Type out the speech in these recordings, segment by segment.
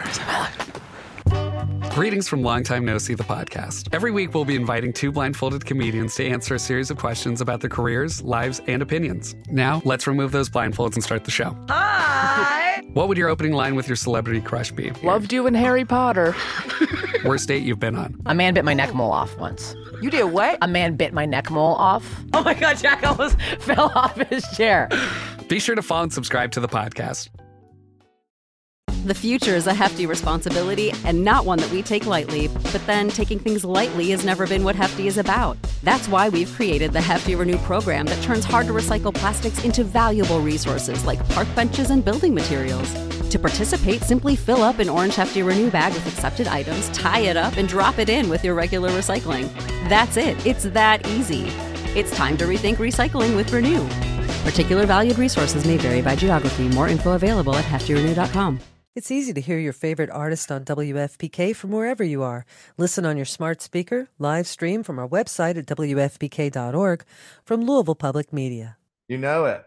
Greetings from Long Time No See, the podcast. Every week, we'll be inviting two blindfolded comedians to answer a series of questions about their careers, lives, and opinions. Now, let's remove those blindfolds and start the show. Hi! What would your opening line with your celebrity crush be? Loved you in Harry Potter. Worst date you've been on? A man bit my neck mole off once. You did what? A man bit my neck mole off. Oh my God, Jack almost Fell off his chair. Be sure to follow and subscribe to the podcast. The future is a hefty responsibility and not one that we take lightly. But then taking things lightly has never been what Hefty is about. That's why we've created the Hefty Renew program that turns hard-to-recycle plastics into valuable resources like park benches and building materials. To participate, simply fill up an orange Hefty Renew bag with accepted items, tie it up, and drop it in with your regular recycling. That's it. It's that easy. It's time to rethink recycling with Renew. Particular valued resources may vary by geography. More info available at heftyrenew.com. It's easy to hear your favorite artist on WFPK from wherever you are. Listen on your smart speaker, live stream from our website at WFPK.org, from Louisville Public Media. You know it.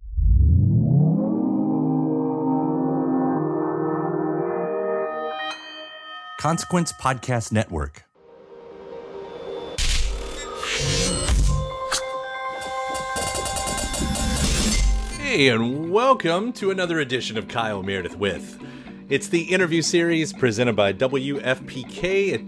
Consequence Podcast Network. Hey, and welcome to another edition of Kyle Meredith With. It's the interview series presented by WFPK at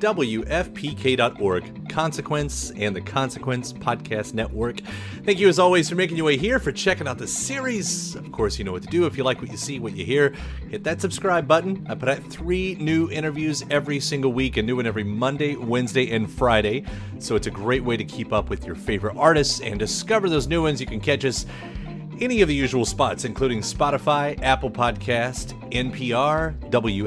WFPK.org, Consequence, and the Consequence Podcast Network. Thank you, as always, for making your way here, for checking out the series. Of course, you know what to do. If you like what you see, what you hear, hit that subscribe button. I put out 3 new interviews every single week, a new one every Monday, Wednesday, and Friday. So it's a great way to keep up with your favorite artists and discover those new ones. You can catch us any of the usual spots, including Spotify, Apple Podcast, NPR,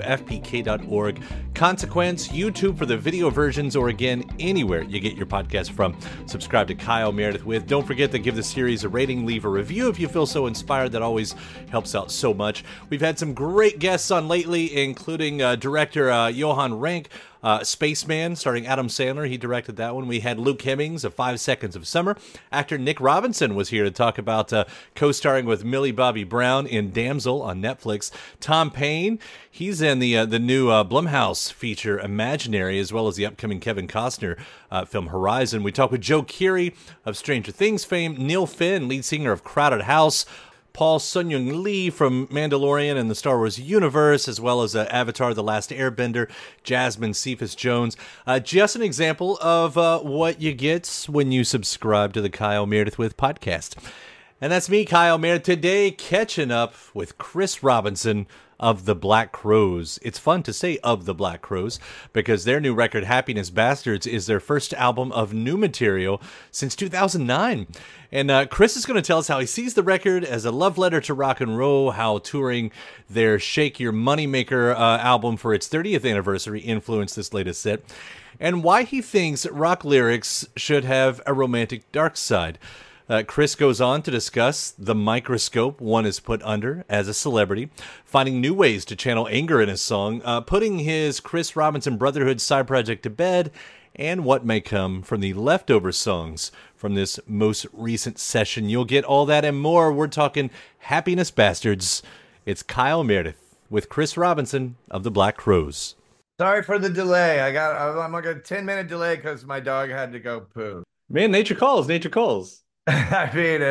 WFPK.org, Consequence, YouTube for the video versions, or again, anywhere you get your podcast from. Subscribe to Kyle Meredith With. Don't forget to give the series a rating, leave a review if you feel so inspired. That always helps out so much. We've had some great guests on lately, including director Johan Renck, Spaceman, starring Adam Sandler. He directed that one. We had Luke Hemmings of 5 Seconds of Summer. Actor Nick Robinson was here to talk about co-starring with Millie Bobby Brown in Damsel on Netflix. Tom Payne, he's in the new Blumhouse feature Imaginary, as well as the upcoming Kevin Costner film Horizon. We talked with Joe Keery of Stranger Things fame, Neil Finn, lead singer of Crowded House, Paul Sun-Young Lee from Mandalorian and the Star Wars universe, as well as Avatar: The Last Airbender, Jasmine Cephas Jones. Just an example of what you get when you subscribe to the Kyle Meredith With podcast. And that's me, Kyle Meredith, today catching up with Chris Robinson of the Black Crowes. It's fun to say of the Black Crowes because their new record, Happiness Bastards, is their first album of new material since 2009. And Chris is going to tell us how he sees the record as a love letter to rock and roll, how touring their Shake Your Moneymaker album for its 30th anniversary influenced this latest set, and why he thinks rock lyrics should have a romantic dark side. Chris goes on to discuss the microscope one is put under as a celebrity, finding new ways to channel anger in his song, putting his Chris Robinson Brotherhood side project to bed, and what may come from the leftover songs from this most recent session. You'll get all that and more. We're talking Happiness Bastards. It's Kyle Meredith with Chris Robinson of the Black Crowes. Sorry for the delay. I'm like a 10-minute delay because my dog had to go poo. Man, nature calls. Nature calls. I mean,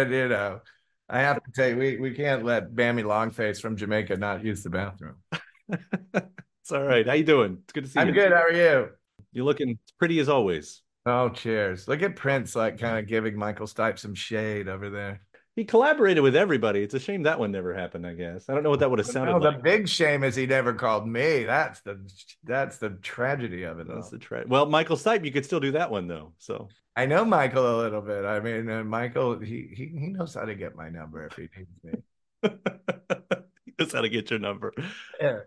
I have to tell you, we can't let Bammy Longface from Jamaica not use the bathroom. It's all right. How you doing? It's good to see you. I'm good. How are you? You're looking pretty as always. Oh, cheers. Look at Prince, like kind of giving Michael Stipe some shade over there. He collaborated with everybody. It's a shame that one never happened, I guess. I don't know what that would have sounded like. The big shame is he never called me. That's the tragedy of it. That's well, Michael Stipe, you could still do that one though. So I know Michael a little bit. I mean, Michael, he knows how to get my number if he needs me. He knows how to get your number. Yeah.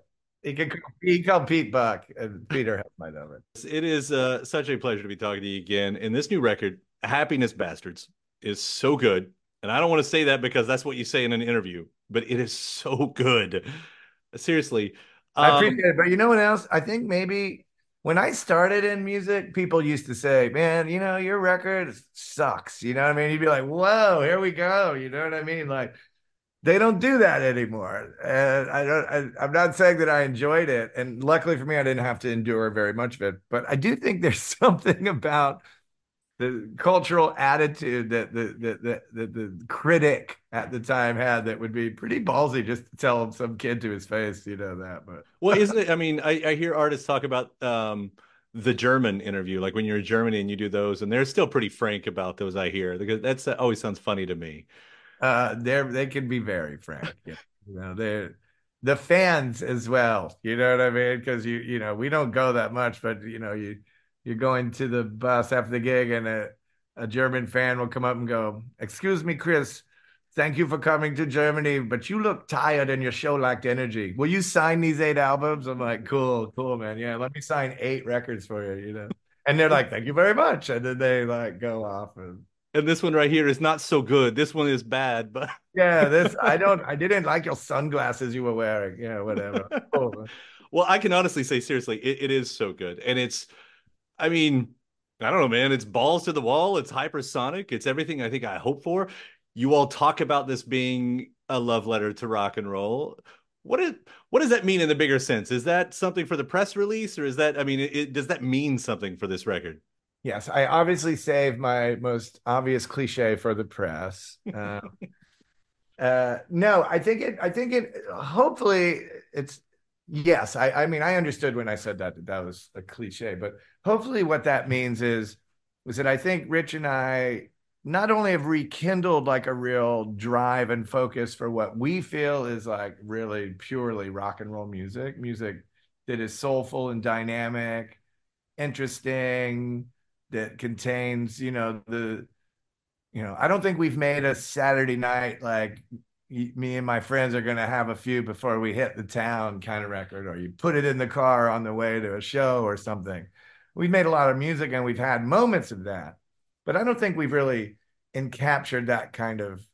He called Pete Buck, and Peter has my number. It is such a pleasure to be talking to you again. And this new record, Happiness Bastards, is so good. And I don't want to say that because that's what you say in an interview, but it is so good. Seriously. I appreciate it. But you know what else? I think maybe when I started in music, people used to say, man, you know, your record sucks. You know what I mean? You'd be like, whoa, here we go. You know what I mean? Like, They don't do that anymore. And I'm not saying that I enjoyed it. And luckily for me, I didn't have to endure very much of it. But I do think there's something about the cultural attitude that the critic at the time had that would be pretty ballsy just to tell some kid to his face, that. But well, isn't it? I mean, I hear artists talk about the German interview, like when you're in Germany and you do those, and they're still pretty frank about those. I hear that always sounds funny to me. They can be very frank. They're the fans as well. You know what I mean? Because we don't go that much, but you're going to the bus after the gig, and a German fan will come up and go, "Excuse me, Chris, thank you for coming to Germany, but you look tired and your show lacked energy. Will you sign these 8 albums?" I'm like, cool, man. Yeah, let me sign 8 records for you, And they're like, "Thank you very much." And then they like go off. And this one right here is not so good. This one is bad, but yeah, I didn't like your sunglasses you were wearing. Yeah, whatever. Cool. Well, I can honestly say, seriously, it is so good. And I mean, I don't know, man. It's balls to the wall. It's hypersonic. It's everything I think I hope for. You all talk about this being a love letter to rock and roll. What does that mean in the bigger sense? Is that something for the press release, or is that, I mean, does that mean something for this record? Yes, I obviously saved my most obvious cliche for the press. No, I think it, hopefully it's, yes. I mean, I understood when I said that was a cliche, but hopefully what that means is that I think Rich and I not only have rekindled like a real drive and focus for what we feel is like really purely rock and roll music that is soulful and dynamic, interesting, that contains, I don't think we've made a Saturday night like me and my friends are going to have a few before we hit the town kind of record, or you put it in the car on the way to a show or something. We've made a lot of music and we've had moments of that, but I don't think we've really encaptured that kind of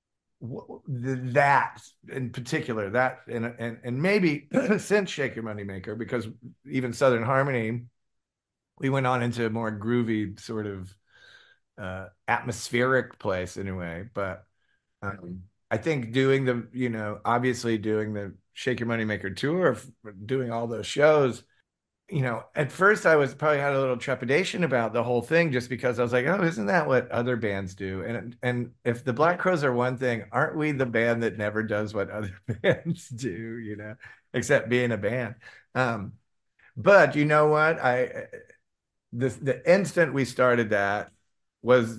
that in particular, that and maybe since Shake Your Money Maker, because even Southern Harmony, we went on into a more groovy sort of atmospheric place anyway. But I think obviously doing the Shake Your Money Maker tour, doing all those shows, at first I probably had a little trepidation about the whole thing, just because I was like, oh, isn't that what other bands do? And if the Black Crowes are one thing, aren't we the band that never does what other bands do, except being a band? But you know what? The instant we started that was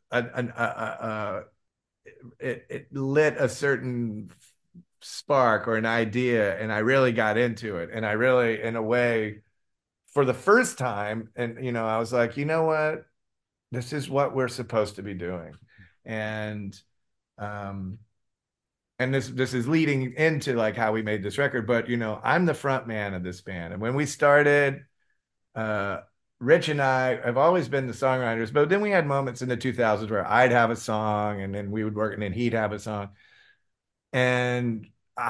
it lit a certain spark or an idea, and I really got into it, and I really, in a way, for the first time, and I was like, you know what, this is what we're supposed to be doing, and this is leading into like how we made this record. But I'm the front man of this band, and when we started, Rich and I have always been the songwriters, but then we had moments in the 2000s where I'd have a song and then we would work and then he'd have a song. And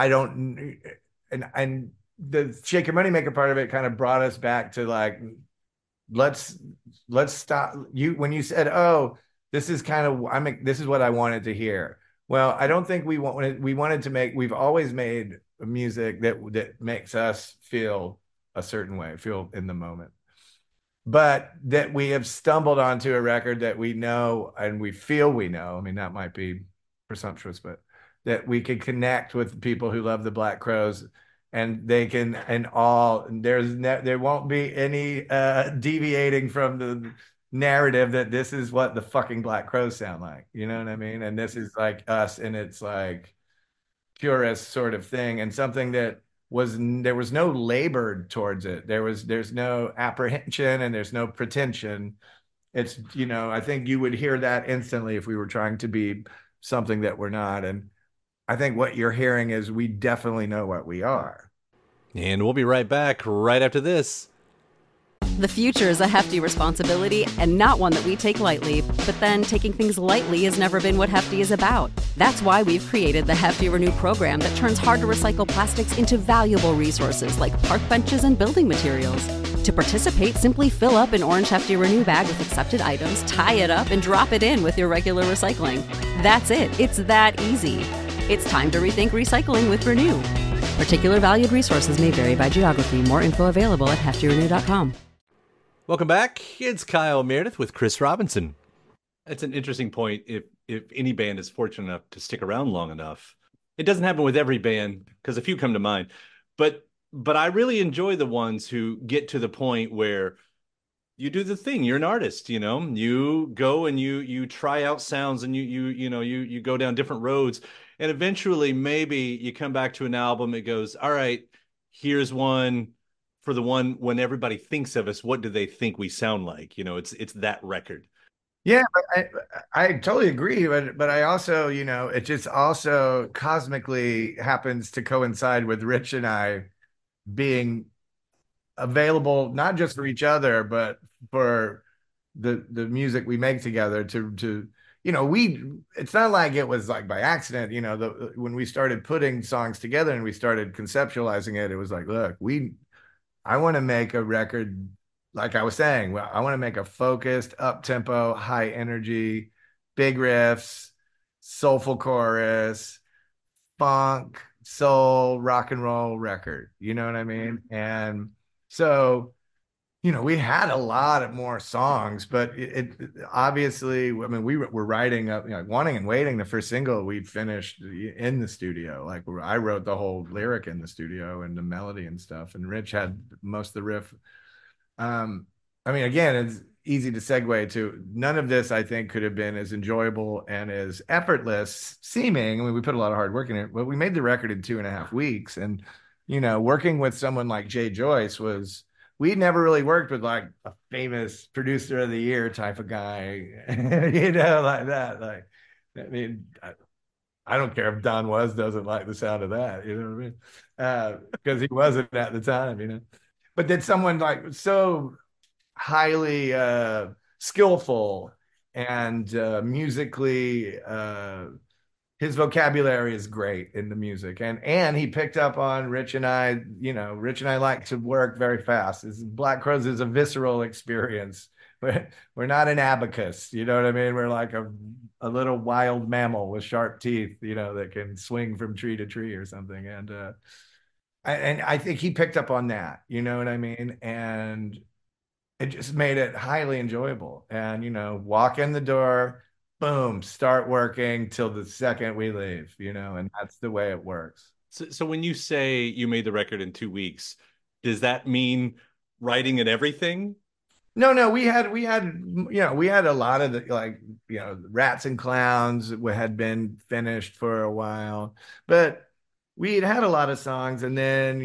and the Shake Your Money Maker part of it kind of brought us back to like, let's stop. When you said, oh, this is this is what I wanted to hear. Well, I don't think we've always made music that makes us feel a certain way, feel in the moment. But that we have stumbled onto a record that we know and we feel we know. I mean, that might be presumptuous, but that we can connect with people who love the Black Crowes, and they can, and there won't be any deviating from the narrative that this is what the fucking Black Crowes sound like. You know what I mean? And this is like us, and it's like purest sort of thing, and something that there was no labor towards it. There's no apprehension and there's no pretension. It's, I think you would hear that instantly if we were trying to be something that we're not. And I think what you're hearing is we definitely know what we are. And we'll be right back right after this. The future is a hefty responsibility and not one that we take lightly, but then taking things lightly has never been what Hefty is about. That's why we've created the Hefty Renew program that turns hard-to-recycle plastics into valuable resources like park benches and building materials. To participate, simply fill up an orange Hefty Renew bag with accepted items, tie it up, and drop it in with your regular recycling. That's it. It's that easy. It's time to rethink recycling with Renew. Particular valued resources may vary by geography. More info available at heftyrenew.com. Welcome back. It's Kyle Meredith with Chris Robinson. That's an interesting point. If any band is fortunate enough to stick around long enough, it doesn't happen with every band because a few come to mind, but I really enjoy the ones who get to the point where you do the thing. You're an artist, you go and you try out sounds and you go down different roads, and eventually maybe you come back to an album. It goes, all right, here's one for the one when everybody thinks of us. What do they think we sound like? It's that record. Yeah, but I totally agree. But I also, it just also cosmically happens to coincide with Rich and I being available not just for each other, but for the music we make together to it's not like it was like by accident. When we started putting songs together and we started conceptualizing it, it was like, look, I want to make a record, like I was saying. Well, I want to make a focused, up-tempo, high energy, big riffs, soulful chorus, funk, soul, rock and roll record. You know what I mean? And so, we had a lot of more songs, but it obviously, I mean, we were writing up, Wanting and Waiting, the first single we finished in the studio. Like, I wrote the whole lyric in the studio and the melody and stuff, and Rich had most of the riff. I mean, again, it's easy to segue to none of this, I think, could have been as enjoyable and as effortless seeming. I mean, we put a lot of hard work in it, but we made the record in 2.5 weeks. And, working with someone like Jay Joyce we'd never really worked with like a famous producer of the year type of guy, like that. Like, I mean, I don't care if Don Was doesn't like the sound of that, you know what I mean? Because he wasn't at the time, But then someone like so highly skillful and musically, his vocabulary is great in the music, and he picked up on Rich and I. Rich and I like to work very fast. Black Crowes is a visceral experience. We're not an abacus, you know what I mean? We're like a little wild mammal with sharp teeth, that can swing from tree to tree or something. And I think he picked up on that, you know what I mean? And it just made it highly enjoyable. And, walk in the door, boom, start working till the second we leave, and that's the way it works. So when you say you made the record in 2 weeks, does that mean writing and everything? No, we had a lot of the, Rats and Clowns had been finished for a while, but we had a lot of songs, and then,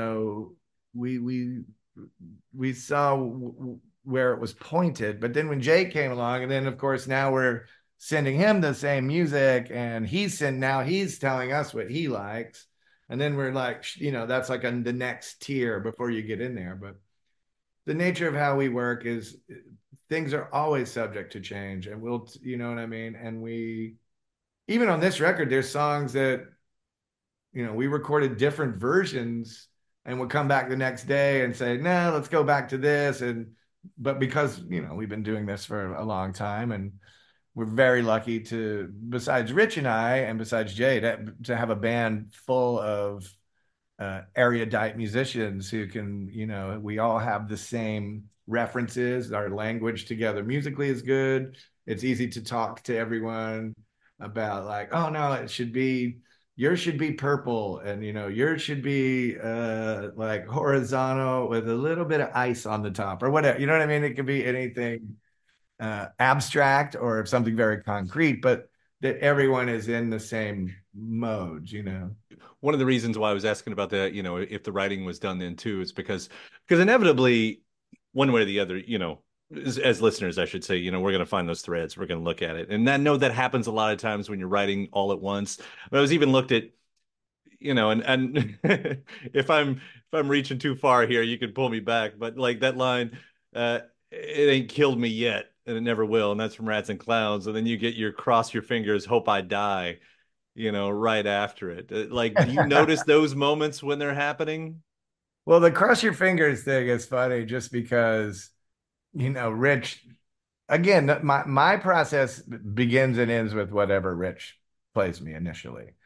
we saw where it was pointed. But then when Jake came along, and then of course now we're sending him the same music, and he's telling us what he likes, and then we're like, that's like on the next tier before you get in there. But the nature of how we work is things are always subject to change, and we'll, you know what I mean? And we, even on this record, there's songs that, we recorded different versions and would come back the next day and say, no, let's go back to this. But because, we've been doing this for a long time, and we're very lucky to, besides Rich and I, and besides Jay, to have a band full of erudite musicians who can, we all have the same references. Our language together musically is good. It's easy to talk to everyone about, like, oh no, yours should be purple, and yours should be like horizontal with a little bit of ice on the top, or whatever. You know what I mean? It could be anything abstract or something very concrete, but that everyone is in the same mode. One of the reasons why I was asking about that, if the writing was done then too, is because inevitably, one way or the other, as listeners, I should say, we're going to find those threads. We're going to look at it. And I know that happens a lot of times when you're writing all at once. But I was even looked at, and if I'm reaching too far here, you can pull me back. But like that line, it ain't killed me yet, and it never will. And that's from Rats and Clowns. And then you get your cross your fingers, hope I die, right after it. Like, do you notice those moments when they're happening? Well, the cross your fingers thing is funny just because, Rich, again, my process begins and ends with whatever Rich plays me initially.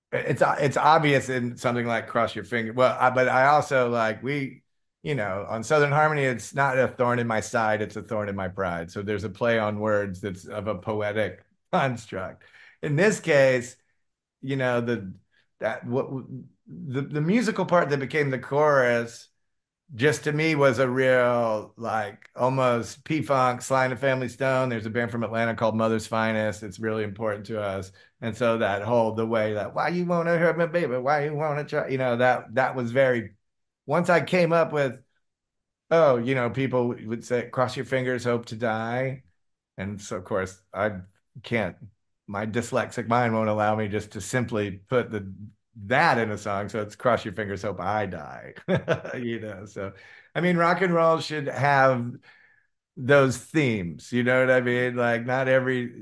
it's obvious in something like Cross Your Finger. Well, but I also like on Southern Harmony, it's not a thorn in my side, it's a thorn in my pride. So there's a play on words that's of a poetic construct. In this case, the that what the musical part that became the chorus just to me was a real like almost P-Funk, Sly and the Family Stone. There's a band from Atlanta called Mother's Finest. It's really important to us. And so the way that why you want to hurt my baby, why you want to try, that was very. Once I came up with, oh, people would say, cross your fingers, hope to die. And so of course I can't. My dyslexic mind won't allow me just to simply put that in a song. So it's cross your fingers, hope I die. So I mean, rock and roll should have those themes, you know what I mean? Like not every,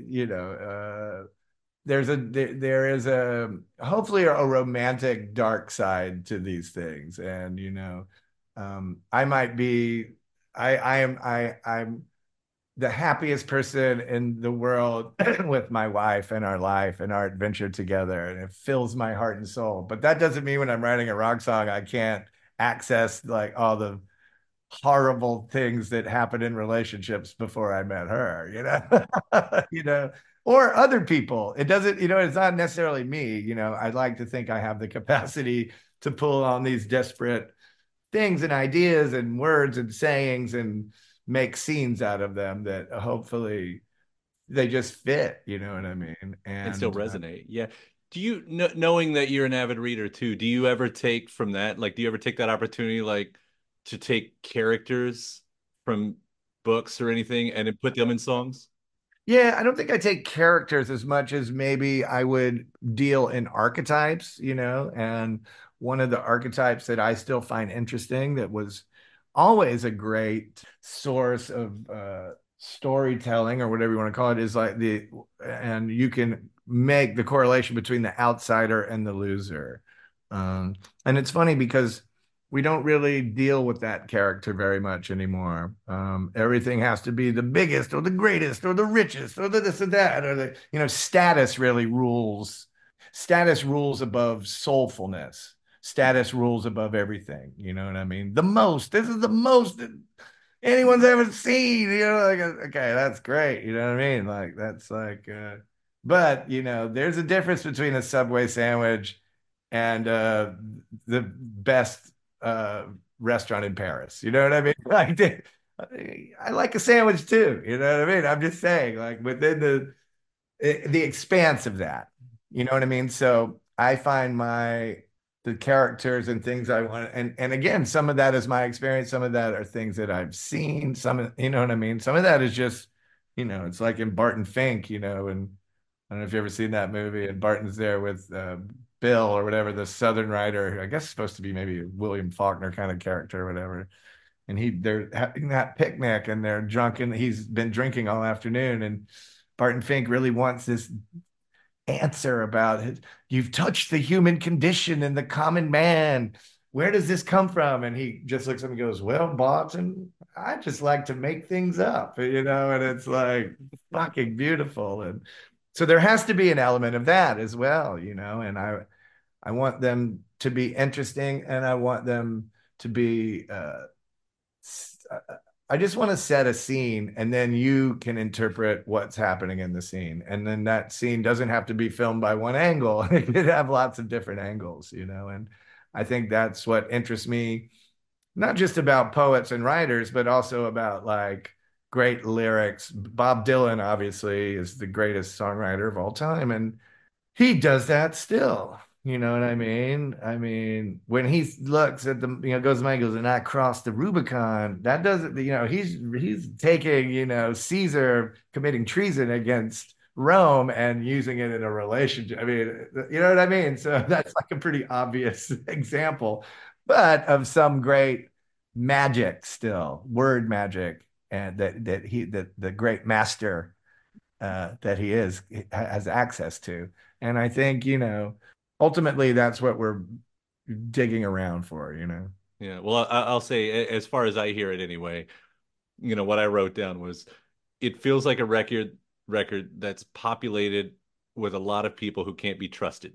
there is a hopefully a romantic dark side to these things. And I might be I'm the happiest person in the world with my wife and our life and our adventure together. And it fills my heart and soul. But that doesn't mean when I'm writing a rock song, I can't access like all the horrible things that happened in relationships before I met her, or other people. It doesn't, it's not necessarily me. I'd like to think I have the capacity to pull on these desperate things and ideas and words and sayings and make scenes out of them that hopefully they just fit, you know what I mean? And still resonate. Yeah. Do you, knowing that you're an avid reader too, do you ever take from that, like, do you ever take that opportunity, like, to take characters from books or anything and then put them in songs? Yeah, I don't think I take characters as much as maybe I would deal in archetypes, and one of the archetypes that I still find interesting that was always a great source of storytelling or whatever you want to call it is like and you can make the correlation between the outsider and the loser. And it's funny because we don't really deal with that character very much anymore. Everything has to be the biggest or the greatest or the richest or the this or that, or status really rules. Status rules above soulfulness. Status rules above everything. You know what I mean? This is the most that anyone's ever seen. Like, okay, that's great. You know what I mean? Like, that's like, but, there's a difference between a Subway sandwich and the best restaurant in Paris. You know what I mean? Like, I like a sandwich too. You know what I mean? I'm just saying, like, within the expanse of that. You know what I mean? So I find the characters and things I want, and again, some of that is my experience. Some of that are things that I've seen. You know what I mean? Some of that is just, it's like in Barton Fink, and I don't know if you've ever seen that movie, and Barton's there with Bill or whatever, the Southern writer, I guess supposed to be maybe a William Faulkner kind of character or whatever. And they're having that picnic and they're drunk and he's been drinking all afternoon. And Barton Fink really wants this answer about it. You've touched the human condition and the common man. Where does this come from? And he just looks at him and goes, well, Barton, I just like to make things up, and it's like fucking beautiful. And so there has to be an element of that as well, and I want them to be interesting and I want them to be, I just want to set a scene and then you can interpret what's happening in the scene. And then that scene doesn't have to be filmed by one angle. It could have lots of different angles, and I think that's what interests me, not just about poets and writers, but also about like great lyrics. Bob Dylan obviously is the greatest songwriter of all time. And he does that still. You know what I mean? I mean, when he looks at the, goes and I crossed the Rubicon, that doesn't, he's taking, Caesar committing treason against Rome and using it in a relationship. I mean, you know what I mean? So that's like a pretty obvious example, but of some great magic still, word magic, and that the great master that he has access to. And I think, ultimately that's what we're digging around for, Yeah. Well, I'll say, as far as I hear it anyway, what I wrote down was, it feels like a record that's populated with a lot of people who can't be trusted.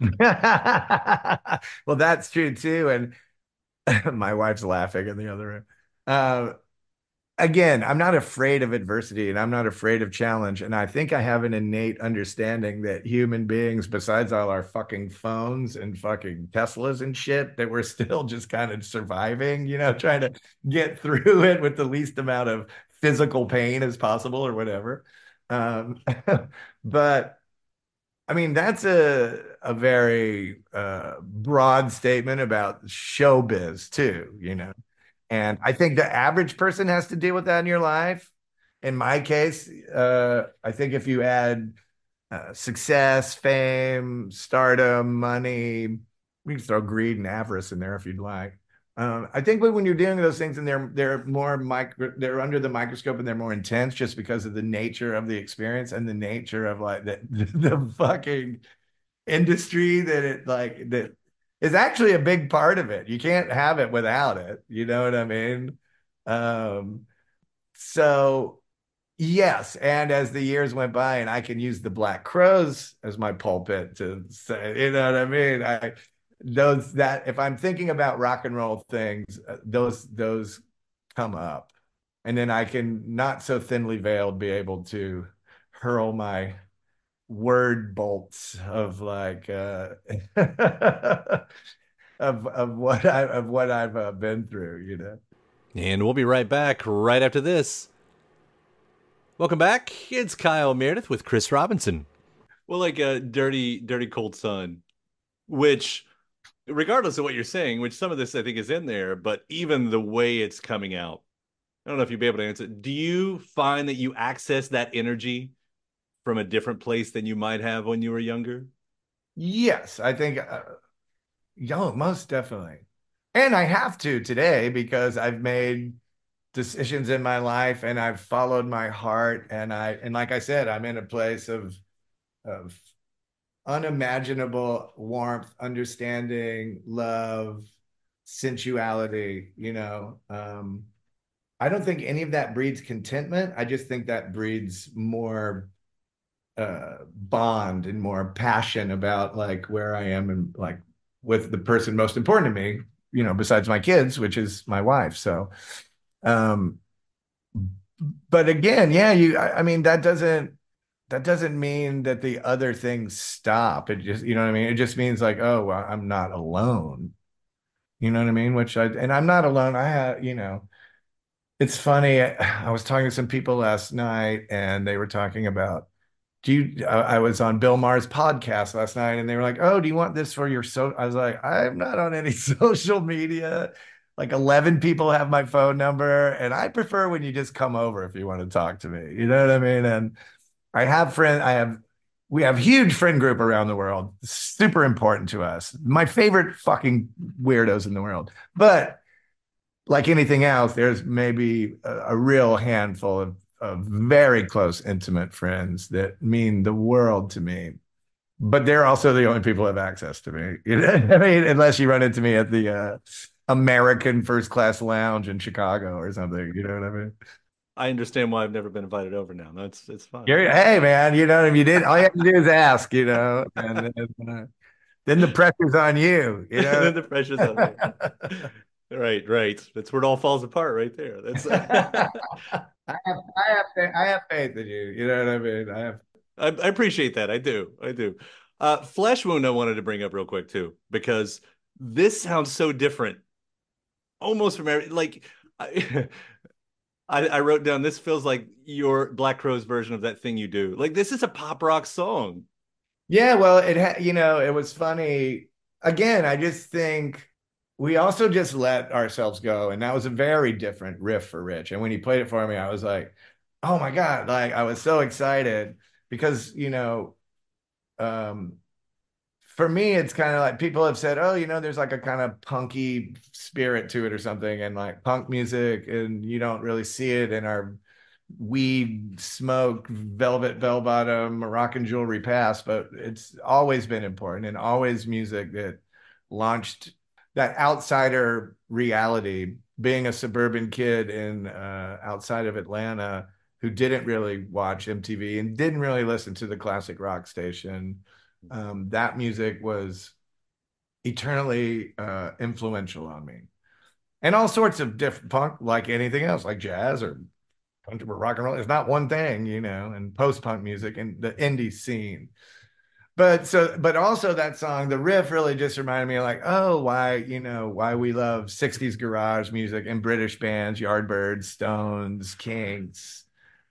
Well, that's true too. And my wife's laughing in the other room. Uh, Again, I'm not afraid of adversity and I'm not afraid of challenge. And I think I have an innate understanding that human beings, besides all our fucking phones and fucking Teslas and shit, that we're still just kind of surviving, trying to get through it with the least amount of physical pain as possible or whatever. Um, but I mean, that's a very broad statement about showbiz too. And I think the average person has to deal with that in your life. In my case, I think if you add success, fame, stardom, money, we can throw greed and avarice in there if you'd like. I think when you're doing those things and they're more they're under the microscope and they're more intense just because of the nature of the experience and the nature of like the fucking industry that is actually a big part of it. You can't have it without it. You know what I mean? Um, so yes, and as the years went by, and I can use the Black Crows as my pulpit to say, you know what I mean? Those that if I'm thinking about rock and roll things, those come up, and then I can not so thinly veiled be able to hurl my word bolts of like of what I've been through. And we'll be right back right after this. Welcome back. It's Kyle Meredith with Chris Robinson. Well, like a dirty cold sun, which regardless of what you're saying, which some of this I think is in there, but even the way it's coming out, I don't know if you'd be able to answer. Do you find that you access that energy from a different place than you might have when you were younger? Yes, I think most definitely. And I have to today because I've made decisions in my life and I've followed my heart and like I said, I'm in a place of unimaginable warmth, understanding, love, sensuality. I don't think any of that breeds contentment. I just think that breeds more bond and more passion about like where I am and like with the person most important to me, besides my kids, which is my wife. So, um, but again, yeah, I mean, that doesn't mean that the other things stop. It just, you know what I mean? It just means like, oh, well, I'm not alone. You know what I mean? And I'm not alone. It's funny. I was talking to some people last night and they were talking about, I was on Bill Maher's podcast last night and they were like, oh, do you want this for your I was like, I'm not on any social media. Like 11 people have my phone number and I prefer when you just come over if you want to talk to me. You know what I mean? And we have huge friend group around the world. Super important to us. My favorite fucking weirdos in the world. But like anything else, there's maybe a real handful of very close, intimate friends that mean the world to me. But they're also the only people who have access to me. I mean, unless you run into me at the American First Class Lounge in Chicago or something. You know what I mean? I understand why I've never been invited over now. It's fine. Hey, man, if you did, all you have to do is ask, and then the pressure's on you, Then the pressure's on you. Right. That's where it all falls apart right there. That's I have faith in you. You know what I mean? I appreciate that. I do. Flesh Wound I wanted to bring up real quick too, because this sounds so different. Almost from I wrote down, this feels like your Black Crowes version of that thing you do. Like, this is a pop rock song. Yeah, well, it was funny. Again, I just think we also just let ourselves go. And that was a very different riff for Rich. And when he played it for me, I was like, oh my God, like I was so excited because, for me, it's kind of like people have said, oh, there's like a kind of punky spirit to it or something, and like punk music, and you don't really see it in our weed smoke, velvet bell bottom, Moroccan jewelry past, but it's always been important and always music that launched that outsider reality. Being a suburban kid in outside of Atlanta who didn't really watch MTV and didn't really listen to the classic rock station, That music was eternally influential on me. And all sorts of different punk, like anything else, like jazz or country or rock and roll. It's not one thing, and post-punk music and the indie scene. But also that song, the riff really just reminded me of like, oh, why we love 60s garage music and British bands, Yardbirds, Stones, Kinks,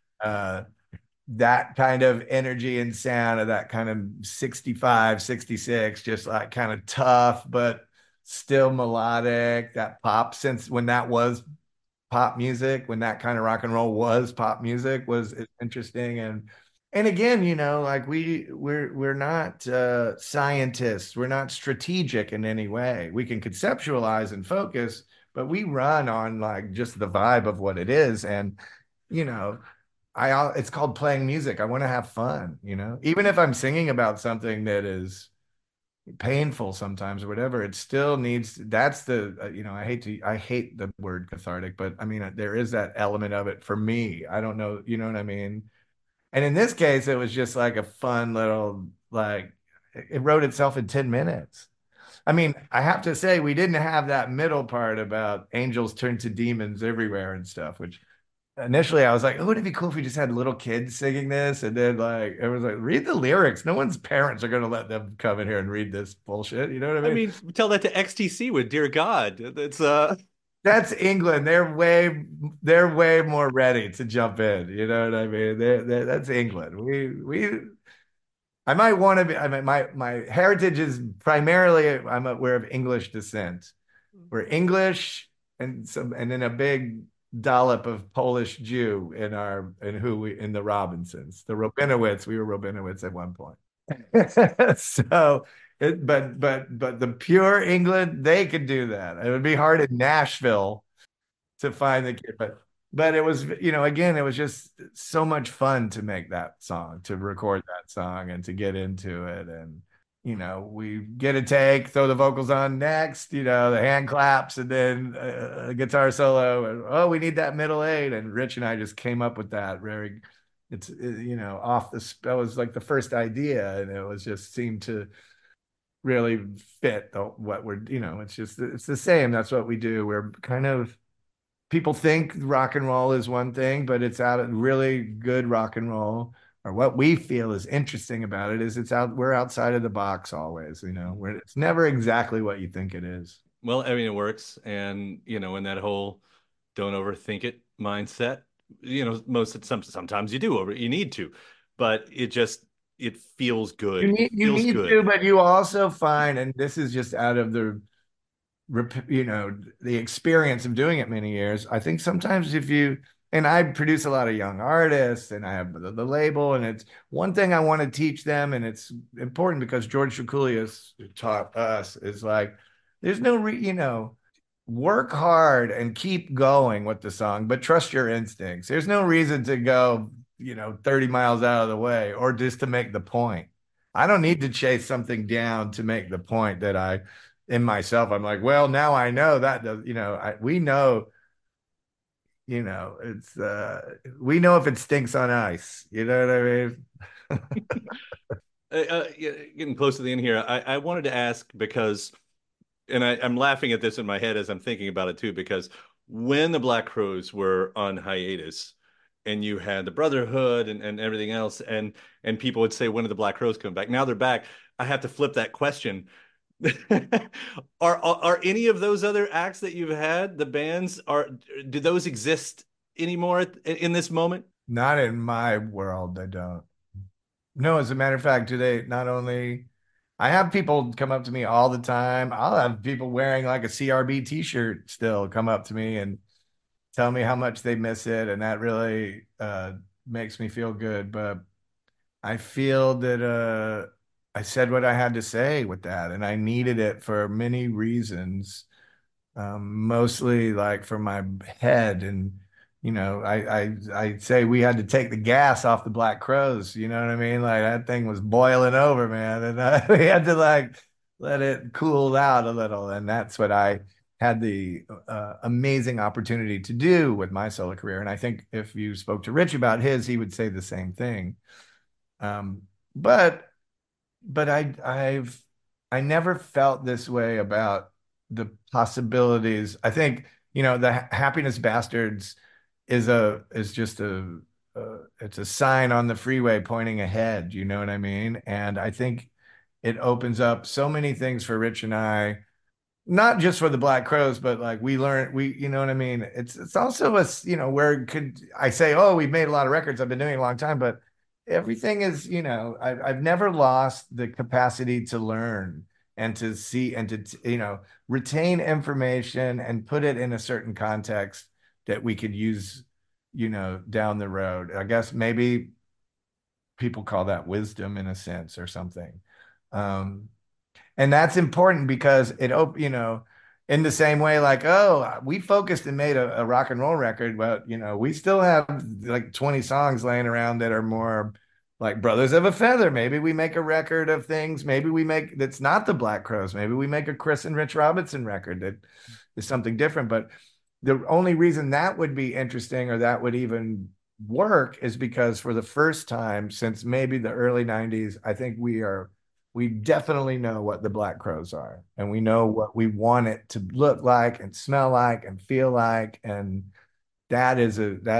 that kind of energy and sound of that kind of 65, 66, just like kind of tough, but still melodic, that pop since when that was pop music, when that kind of rock and roll was pop music was interesting. And again, like we're not scientists, we're not strategic in any way. We can conceptualize and focus, but we run on like just the vibe of what it is. And you know it's called playing music. I want to have fun, even if I'm singing about something that is painful sometimes or whatever, it still needs, that's the I hate the word cathartic, but I mean there is that element of it for me. I don't know, you know what I mean? And in this case it was just like a fun little, like, it wrote itself in 10 minutes. I mean, I have to say we didn't have that middle part about angels turn to demons everywhere and stuff, which initially I was like, oh, would it be cool if we just had little kids singing this? And then like it was like, read the lyrics. No one's parents are gonna let them come in here and read this bullshit. You know what I mean? I mean, tell that to XTC with Dear God. That's England. They're way more ready to jump in. You know what I mean? That's England. We I might want to be, I mean, my heritage is primarily, we're of English descent. We're English and then a big dollop of Polish Jew in the Robinsons, the Rabinowitz. We were Rabinowitz at one point. So, but the pure England, they could do that. It would be hard in Nashville to find the kid, but it was, again, it was just so much fun to make that song, to record that song and to get into it. And, we get a take, throw the vocals on next, the hand claps, and then a guitar solo. And, oh, we need that middle eight. And Rich and I just came up with that that was like the first idea. And it was just seemed to really fit what we're, it's the same. That's what we do. We're kind of, people think rock and roll is one thing, but it's out of really good rock and roll, or what we feel is interesting about it is we're outside of the box always, it's never exactly what you think it is. Well, I mean, it works. And, in that whole don't overthink it mindset, sometimes you need to, but it feels good. You need to, but you also find, and this is just out of the experience of doing it many years. I think sometimes and I produce a lot of young artists and I have the label, and it's one thing I want to teach them. And it's important because George Shakoulias taught us is like, there's no, work hard and keep going with the song, but trust your instincts. There's no reason to go, 30 miles out of the way or just to make the point. I don't need to chase something down to make the point that in myself, I'm like, well, now I know that, we know, it's, we know if it stinks on ice, you know what I mean? Getting close to the end here, I wanted to ask because, and I'm laughing at this in my head as I'm thinking about it too, because when the Black Crowes were on hiatus and you had the Brotherhood and everything else, and people would say, when are the Black Crowes coming back? Now they're back. I have to flip that question. Are any of those other acts that you've had, the bands, do those exist anymore in this moment? Not in my world, they don't. No, as a matter of fact, today, not only I have people come up to me all the time. I'll have people wearing like a CRB t-shirt still come up to me and tell me how much they miss it, and that really makes me feel good. But I feel that I said what I had to say with that, and I needed it for many reasons, mostly like for my head. And I say we had to take the gas off the Black Crowes. You know what I mean? Like that thing was boiling over, man, and we had to like let it cool out a little. And that's what I had the amazing opportunity to do with my solo career. And I think if you spoke to Rich about his, he would say the same thing. But but I never felt this way about the possibilities. I think, the Happiness Bastards is just it's a sign on the freeway pointing ahead, you know what I mean? And I think it opens up so many things for Rich and I, not just for the Black Crowes, but like you know what I mean? It's also us, where could I say, oh, we've made a lot of records. I've been doing it a long time, but everything is, I've never lost the capacity to learn and to see and to, retain information and put it in a certain context that we could use, down the road. I guess maybe people call that wisdom in a sense or something. And that's important because in the same way, like, oh, we focused and made a rock and roll record, but we still have like 20 songs laying around that are more like Brothers of a Feather. Maybe we make a record of things. Maybe we make that's not the Black Crowes. Maybe we make a Chris and Rich Robinson record that is something different. But the only reason that would be interesting or that would even work is because for the first time since maybe the early 90s, I think we definitely know what the Black Crowes are, and we know what we want it to look like and smell like and feel like. And that's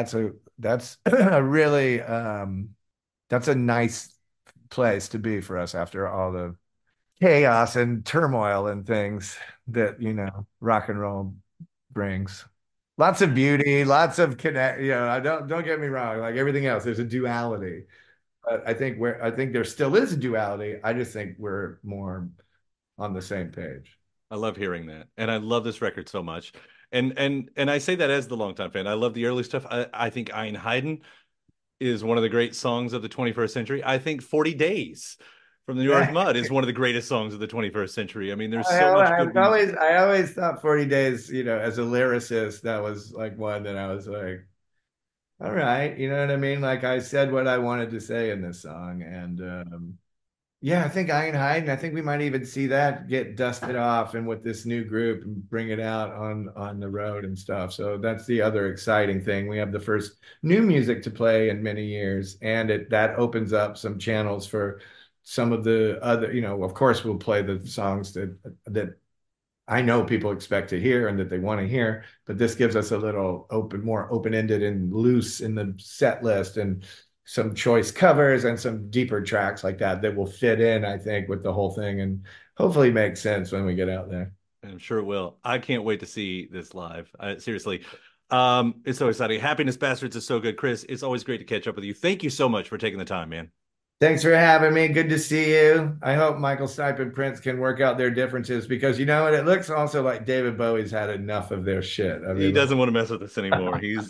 a really that's a nice place to be for us after all the chaos and turmoil and things that rock and roll brings. Lots of beauty, lots of connect. Don't get me wrong. Like everything else, there's a duality. But I think there still is a duality. I just think we're more on the same page. I love hearing that, and I love this record so much. And I say that as the longtime fan. I love the early stuff. I think Ein Heiden is one of the great songs of the 21st century. I think 40 Days from the New York Mud is one of the greatest songs of the 21st century. I mean, there's so much good music. I always thought 40 Days, as a lyricist, that was like one that I was like, all right, you know what I mean? Like I said what I wanted to say in this song. And I think Ein Heiden, I think we might even see that get dusted off and with this new group and bring it out on the road and stuff. So that's the other exciting thing. We have the first new music to play in many years, and that opens up some channels for some of the other, of course we'll play the songs that I know people expect to hear and that they want to hear, but this gives us a little more open-ended and loose in the set list, and some choice covers and some deeper tracks like that will fit in, I think, with the whole thing and hopefully make sense when we get out there. I'm sure it will. I can't wait to see this live. Seriously. It's so exciting. Happiness Bastards is so good. Chris, it's always great to catch up with you. Thank you so much for taking the time, man. Thanks for having me. Good to see you. I hope Michael Stipe and Prince can work out their differences, because it looks also like David Bowie's had enough of their shit. I mean, he doesn't want to mess with us anymore. He's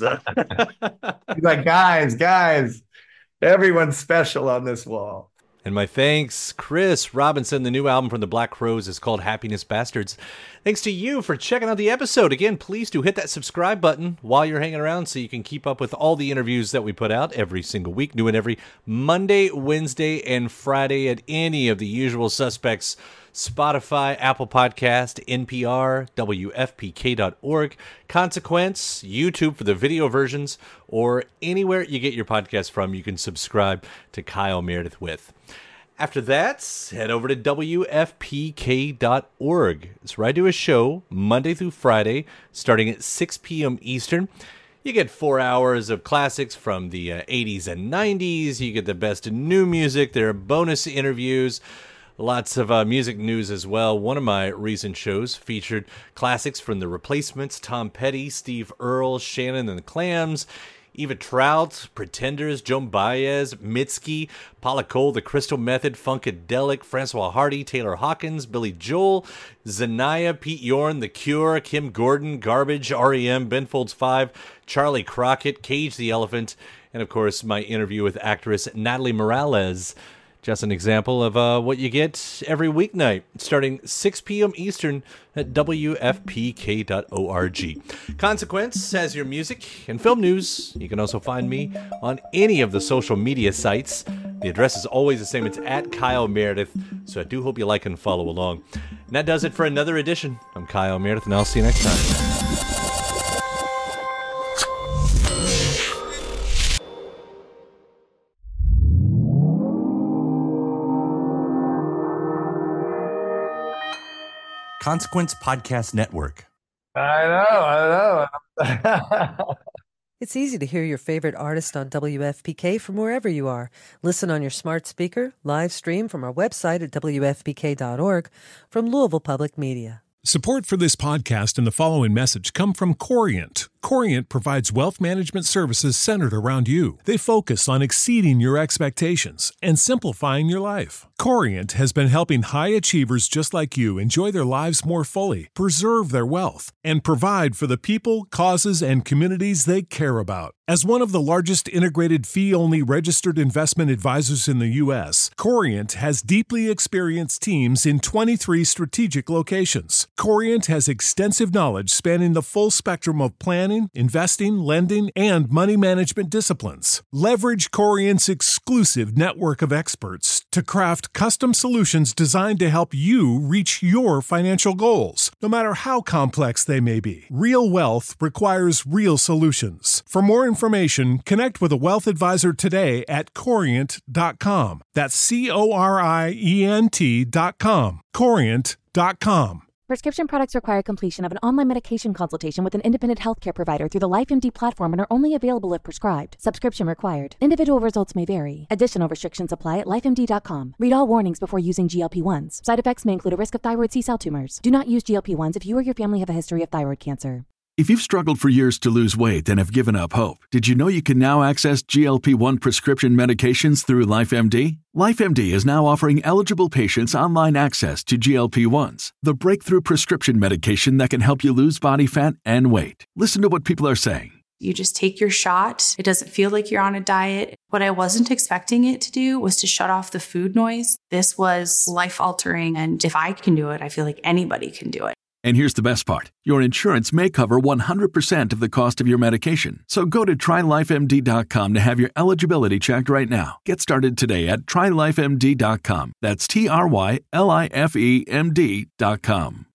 like, guys, everyone's special on this wall. And my thanks, Chris Robinson. The new album from the Black Crowes is called Happiness Bastards. Thanks to you for checking out the episode. Again, please do hit that subscribe button while you're hanging around so you can keep up with all the interviews that we put out every single week, new and every Monday, Wednesday, and Friday at any of the usual suspects: Spotify, Apple Podcast, NPR, WFPK.org, Consequence, YouTube for the video versions, or anywhere you get your podcast from, you can subscribe to Kyle Meredith With. After that, head over to WFPK.org. It's where I do a show Monday through Friday, starting at 6 p.m. Eastern. You get 4 hours of classics from the 80s and 90s. You get the best new music. There are bonus interviews. Lots of music news as well. One of my recent shows featured classics from The Replacements, Tom Petty, Steve Earle, Shannon and the Clams, Eva Trout, Pretenders, Joan Baez, Mitski, Paula Cole, The Crystal Method, Funkadelic, Francois Hardy, Taylor Hawkins, Billy Joel, Zanaya, Pete Yorn, The Cure, Kim Gordon, Garbage, REM, Ben Folds 5, Charlie Crockett, Cage the Elephant, and of course my interview with actress Natalie Morales. Just an example of what you get every weeknight, starting 6 p.m. Eastern at WFPK.org. Consequence has your music and film news. You can also find me on any of the social media sites. The address is always the same. It's at Kyle Meredith, so I do hope you like and follow along. And that does it for another edition. I'm Kyle Meredith, and I'll see you next time. Consequence Podcast Network. I know. It's easy to hear your favorite artist on WFPK from wherever you are. Listen on your smart speaker, live stream from our website at WFPK.org, from Louisville Public Media. Support for this podcast and the following message come from Corient. Corient provides wealth management services centered around you. They focus on exceeding your expectations and simplifying your life. Corient has been helping high achievers just like you enjoy their lives more fully, preserve their wealth, and provide for the people, causes, and communities they care about. As one of the largest integrated fee-only registered investment advisors in the U.S., Corient has deeply experienced teams in 23 strategic locations. Corient has extensive knowledge spanning the full spectrum of planning, investing, lending, and money management disciplines. Leverage Corient's exclusive network of experts to craft custom solutions designed to help you reach your financial goals, no matter how complex they may be. Real wealth requires real solutions. For more information, connect with a wealth advisor today at Corient.com. That's Corient.com. Corient.com. Prescription products require completion of an online medication consultation with an independent healthcare provider through the LifeMD platform and are only available if prescribed. Subscription required. Individual results may vary. Additional restrictions apply at LifeMD.com. Read all warnings before using GLP-1s. Side effects may include a risk of thyroid C-cell tumors. Do not use GLP-1s if you or your family have a history of thyroid cancer. If you've struggled for years to lose weight and have given up hope, did you know you can now access GLP-1 prescription medications through LifeMD? LifeMD is now offering eligible patients online access to GLP-1s, the breakthrough prescription medication that can help you lose body fat and weight. Listen to what people are saying. You just take your shot. It doesn't feel like you're on a diet. What I wasn't expecting it to do was to shut off the food noise. This was life-altering, and if I can do it, I feel like anybody can do it. And here's the best part. Your insurance may cover 100% of the cost of your medication. So go to TryLifeMD.com to have your eligibility checked right now. Get started today at TryLifeMD.com. That's TryLifeMD.com.